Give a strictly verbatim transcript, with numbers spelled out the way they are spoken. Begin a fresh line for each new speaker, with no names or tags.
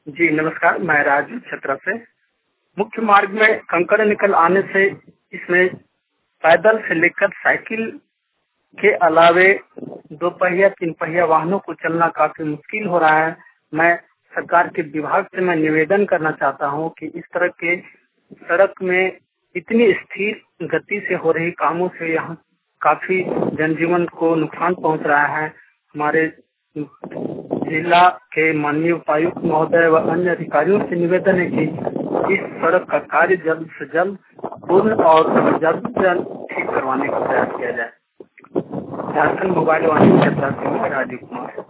जी नमस्कार, मैं राजू छत्रा से। मुख्य मार्ग में कंकड़ निकल आने से इसमें पैदल से लेकर साइकिल के अलावे दो पहिया तीन पहिया वाहनों को चलना काफी मुश्किल हो रहा है। मैं सरकार के विभाग से मैं निवेदन करना चाहता हूं कि इस तरह के सड़क में इतनी स्थिर गति से हो रही कामों से यहाँ काफी जनजीवन को नुकसान पहुंच रहा है। हमारे जिला के माननीय उपायुक्त महोदय व अन्य अधिकारियों से निवेदन है कि इस सड़क का कार्य जल्द से जल्द पूर्ण और जल्द से जल्द ठीक करवाने का प्रयास किया जाए। झारखंड मोबाइल वाहिनी छत्रा से मैं राजीव कुमार।